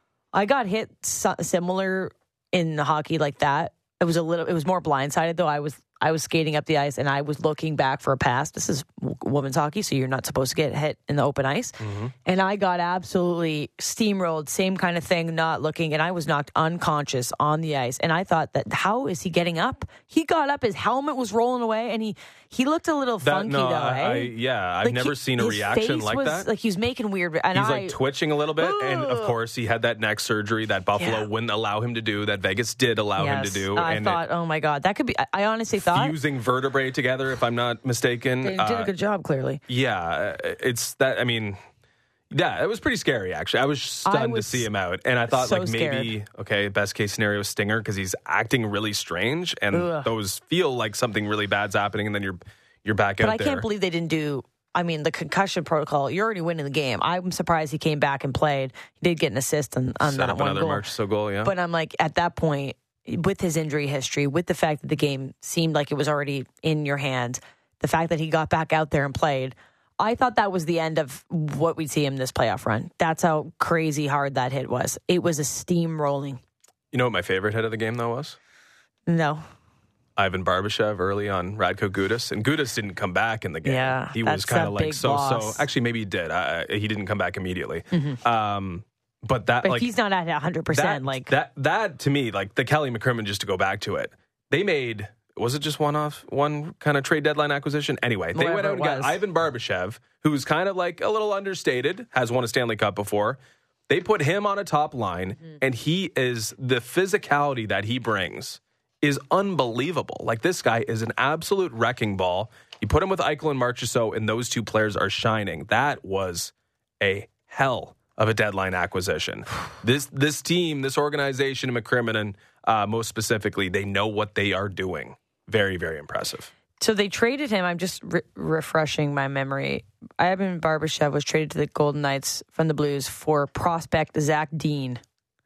I got hit so, similar in hockey like that. It was a little. It was more blindsided though. I was I was skating up the ice and I was looking back for a pass. This is women's hockey, so you're not supposed to get hit in the open ice. Mm-hmm. And I got absolutely steamrolled. Same kind of thing. Not looking, and I was knocked unconscious on the ice. And I thought that how is he getting up? He got up. His helmet was rolling away, and he he looked a little that, funky no, though. I, eh? I, yeah, I've like never he, seen a reaction like was, that. Like he was making weird. And He's I, like twitching a little bit, Ugh. and of course he had that neck surgery that Buffalo Yeah. wouldn't allow him to do. That Vegas did allow yes, him to do. I and thought, it, oh my God, that could be. I, I honestly thought fusing vertebrae together, if I'm not mistaken. they did uh, a good job. Clearly, yeah, it's that. I mean, yeah, it was pretty scary. Actually, I was stunned I was to see him out, and I thought so like maybe scared. okay, best case scenario Stinger because he's acting really strange, and Ugh. those feel like something really bad's happening, and then you're you're back but out I there. can't believe they didn't do. I mean, the concussion protocol. You're already winning the game. I'm surprised he came back and played. He did get an assist on, on Set that up one another goal. Marchessault goal, yeah. But I'm like, at that point, with his injury history, with the fact that the game seemed like it was already in your hands, the fact that he got back out there and played, I thought that was the end of what we'd see him this playoff run. That's how crazy hard that hit was. It was a steamrolling. You know what my favorite hit of the game though was? No. Ivan Barbashev early on Radko Gudas, and Gudas didn't come back in the game. Yeah, he was that's kind a of like big so loss. so. Actually, maybe he did. Uh, he didn't come back immediately. Mm-hmm. Um, but that But like he's not at one hundred percent. that, Like that that to me, like the Kelly McCrimmon, just to go back to it, they made was it just one off one kind of trade deadline acquisition? Anyway, they Whatever went out it and got was. Ivan Barbashev, who's kind of like a little understated, has won a Stanley Cup before. They put him on a top line, mm-hmm. and he is the physicality that he brings is unbelievable. Like this guy is an absolute wrecking ball. You put him with Eichel and Marchessault, and those two players are shining. That was a hell of a deadline acquisition. This this team, this organization, McCrimmon, and uh, most specifically, they know what they are doing. Very, very impressive. So they traded him. I'm just re- refreshing my memory. Ivan Barbashev was traded to the Golden Knights from the Blues for prospect Zach Dean.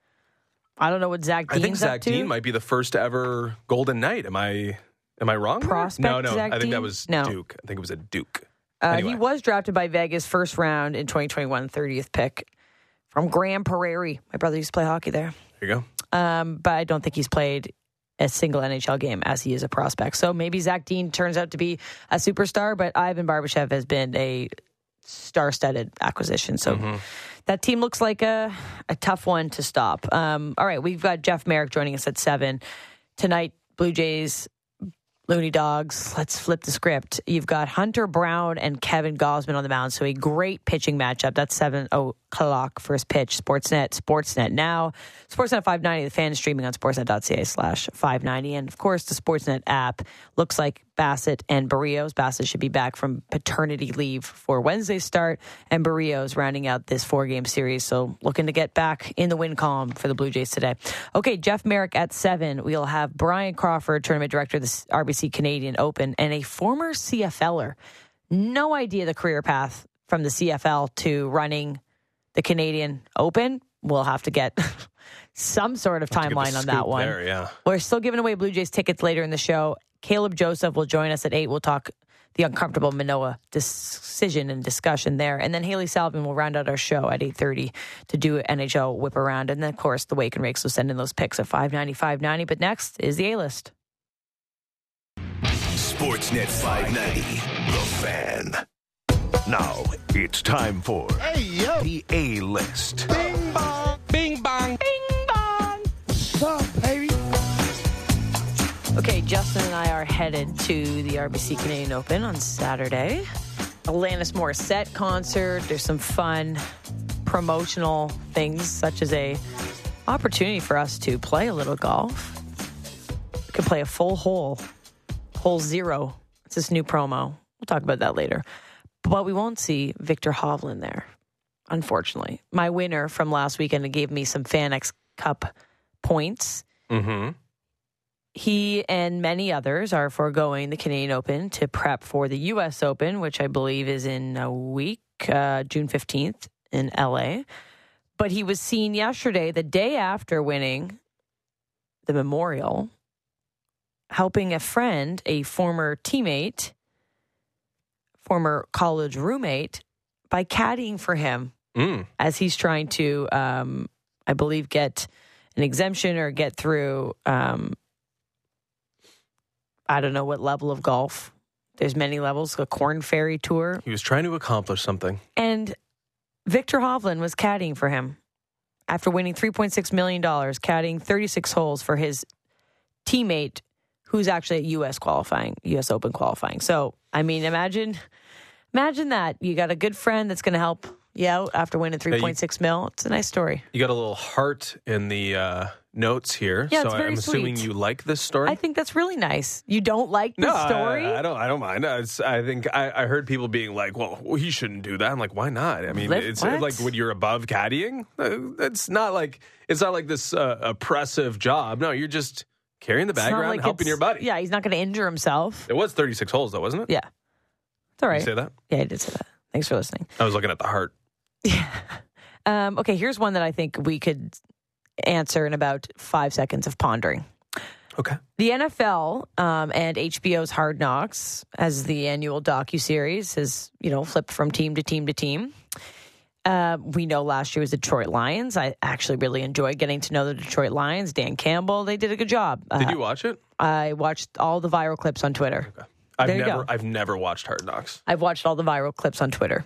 I don't know what Zach Dean's I think Zach up to. Dean might be the first ever Golden Knight. Am I am I wrong? there? Prospect No, no. Zach I think Dean? that was No. Duke. I think it was a Duke. Uh, Anyway. He was drafted by Vegas first round in twenty twenty-one, thirtieth pick from Grand Prairie. My brother used to play hockey there. There you go. Um, but I don't think he's played a single N H L game as he is a prospect. So maybe Zach Dean turns out to be a superstar, but Ivan Barbashev has been a star-studded acquisition. So mm-hmm. that team looks like a, a tough one to stop. Um, all right, we've got Jeff Merrick joining us at seven. Tonight, Blue Jays, Looney Dogs. Let's flip the script. You've got Hunter Brown and Kevin Gausman on the mound, so a great pitching matchup. That's seven o'clock first pitch. Sportsnet, Sportsnet now. Sportsnet five ninety, the fan is streaming on sportsnet.ca slash 590. And, of course, the Sportsnet app looks like Bassett and Barrios. Bassett should be back from paternity leave for Wednesday's start, and Barrios rounding out this four-game series. So looking to get back in the win column for the Blue Jays today. Okay, Jeff Merrick at seven. We'll have Brian Crawford, tournament director of the R B C Canadian Open, and a former C F L er. No idea the career path from the C F L to running the Canadian Open. We'll have to get some sort of timeline on that one. There, yeah. We're still giving away Blue Jays tickets later in the show. Caleb Joseph will join us at eight. We'll talk the uncomfortable Manoah decision and discussion there. And then Haley Salvin will round out our show at eight thirty to do an N H L whip around. And then, of course, the Wake and Rakes will send in those picks at five ninety, five ninety. But next is the A-List. Sportsnet five ninety, The Fan. Now it's time for hey, yo. the A-List. Bing bong. Bing bong. Bing bong. What's up, baby? Okay, Justin and I are headed to the R B C Canadian Open on Saturday. Alanis Morissette concert. There's some fun promotional things, such as a opportunity for us to play a little golf. We could play a full hole, hole zero. It's this new promo. We'll talk about that later. But we won't see Victor Hovland there, unfortunately. My winner from last weekend gave me some FanX Cup points. Mm-hmm. He and many others are foregoing the Canadian Open to prep for the U S Open, which I believe is in a week, uh, June fifteenth in L A. But he was seen yesterday, the day after winning the Memorial, helping a friend, a former teammate, former college roommate, by caddying for him mm. as he's trying to, um, I believe, get an exemption or get through... Um, I don't know what level of golf. There's many levels. A Corn Ferry Tour. He was trying to accomplish something. And Victor Hovland was caddying for him after winning three point six million dollars, caddying thirty-six holes for his teammate who's actually at U S qualifying, U S Open qualifying. So, I mean, imagine imagine that. You got a good friend that's going to help you out after winning three point six yeah, you, mil. It's a nice story. You got a little heart in the uh, notes here. Yeah, so it's very I'm assuming sweet. you like this story. I think that's really nice. You don't like the no, story? I, I don't. I don't mind. It's, I think I, I heard people being like, "Well, well, he shouldn't do that." I'm like, "Why not?" I mean, Lift, it's what? like when you're above caddying. It's not like it's not like this uh, oppressive job. No, you're just carrying the bag around, like helping your buddy. Yeah, he's not going to injure himself. It was thirty-six holes, though, wasn't it? Yeah, it's all right. Did you say that? Yeah, I did say that. Thanks for listening. I was looking at the heart. Yeah. Um, okay, here's one that I think we could answer in about five seconds of pondering. Okay. The N F L um, and H B O's Hard Knocks, as the annual docuseries, has, you know, flipped from team to team to team. Uh, we know last year was the Detroit Lions. I actually really enjoyed getting to know the Detroit Lions. Dan Campbell, they did a good job. Uh, Did you watch it? I watched all the viral clips on Twitter. Okay. I've There you never, go. I've never watched Hard Knocks. I've watched all the viral clips on Twitter.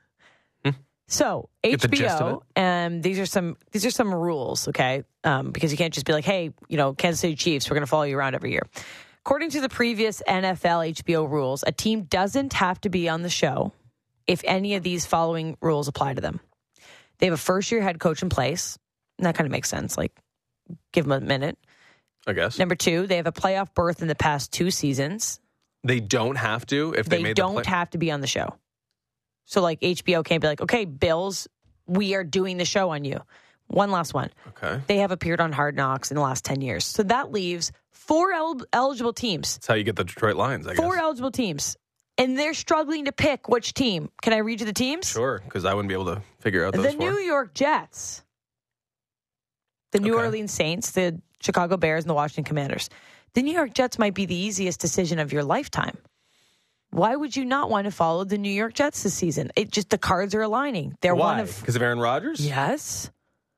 So Get the H B gist of O, and these are some these are some rules, okay? Um, because you can't just be like, hey, you know, Kansas City Chiefs, we're going to follow you around every year. According to the previous N F L H B O rules, a team doesn't have to be on the show if any of these following rules apply to them. They have a first-year head coach in place. And that kind of makes sense. Like, give them a minute. I guess. Number two, they have a playoff berth in the past two seasons. They don't have to if they, They made don't the play- have to be on the show. So, like, H B O can't be like, okay, Bills, we are doing the show on you. One last one. Okay. They have appeared on Hard Knocks in the last ten years. So that leaves four el- eligible teams. That's how you get the Detroit Lions, I guess. Four eligible teams. And they're struggling to pick which team. Can I read you the teams? Sure, because I wouldn't be able to figure out those The four. New York Jets, the New Okay. Orleans Saints, the Chicago Bears, and the Washington Commanders. The New York Jets might be the easiest decision of your lifetime. Why would you not want to follow the New York Jets this season? It just, the cards are aligning. They're Why? one of Because of Aaron Rodgers? Yes.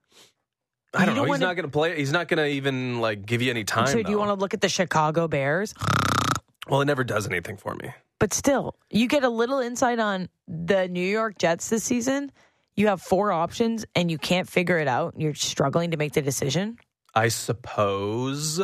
I don't You know. don't He's wanna- not going to play. He's not going to even like give you any time. So do you though. want to look at the Chicago Bears? Well, it never does anything for me. But still, you get a little insight on the New York Jets this season. You have four options and you can't figure it out. You're struggling to make the decision. I suppose.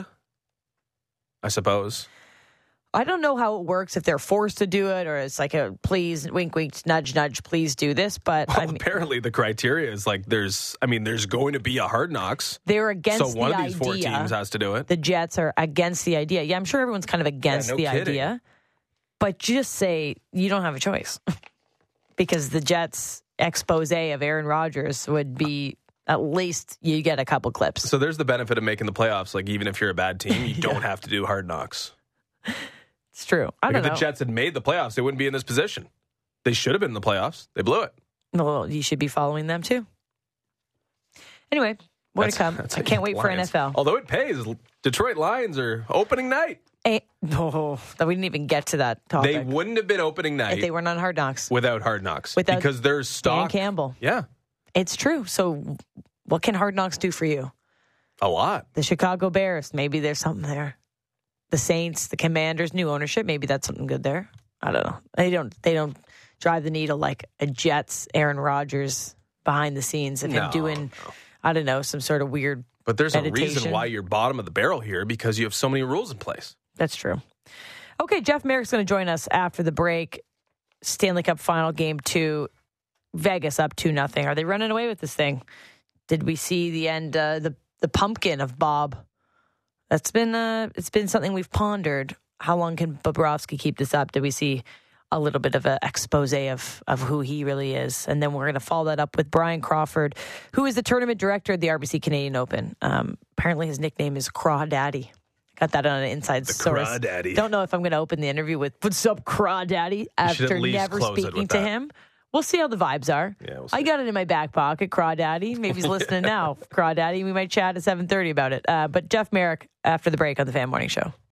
I suppose. I don't know how it works if they're forced to do it or it's like a please, wink, wink, nudge, nudge, please do this. But Well, I mean, apparently the criteria is like there's. I mean, there's going to be a Hard Knocks. they're against So one the of these four idea. teams has to do it. The Jets are against the idea. Yeah, I'm sure everyone's kind of against Yeah, no the kidding. idea. But just say you don't have a choice because the Jets' expose of Aaron Rodgers would be at least you get a couple clips. So there's the benefit of making the playoffs. Like even if you're a bad team, you don't have to do Hard Knocks. It's true. I Like don't if the know. Jets had made the playoffs, they wouldn't be in this position. They should have been in the playoffs. They blew it. Well, you should be following them too. Anyway, more to That's- come. that's I how you can't get wait for Lions. N F L. Although it pays. Detroit Lions are opening night. Eh, oh, we didn't even get to that topic. They wouldn't have been opening night if they weren't on Hard Knocks. without Hard Knocks. Without because there's Dan stock. Campbell. Yeah, It's true. So what can Hard Knocks do for you? a lot. The Chicago Bears, maybe there's something there. The Saints, the Commanders, new ownership, maybe that's something good there. I don't know. They don't they don't drive the needle like a Jets, Aaron Rodgers behind the scenes of him No, doing, I don't know, some sort of weird. But there's a reason Meditation. why you're bottom of the barrel here because you have so many rules in place. That's true. Okay, Jeff Merrick's going to join us after the break. Stanley Cup Final Game two, Vegas up two nothing. Are they running away with this thing? Did we see the end? Uh, the the pumpkin of Bob. That's been uh, it's been something we've pondered. How long can Bobrovsky keep this up? Did we see a little bit of an expose of of who he really is? And then we're going to follow that up with Brian Crawford, who is the tournament director at the R B C Canadian Open. Um, apparently, his nickname is Crawdaddy. Got that on an inside source. Crawdaddy. Don't know if I'm going to open the interview with "What's up, Crawdaddy?" should at after least never close it speaking with to that. him. We'll see how the vibes are. Yeah, we'll I see. got it in my back pocket, Crawdaddy. Maybe he's listening now, Crawdaddy. We might chat at seven thirty about it. Uh, but Jeff Merrick after the break on the Fan Morning Show.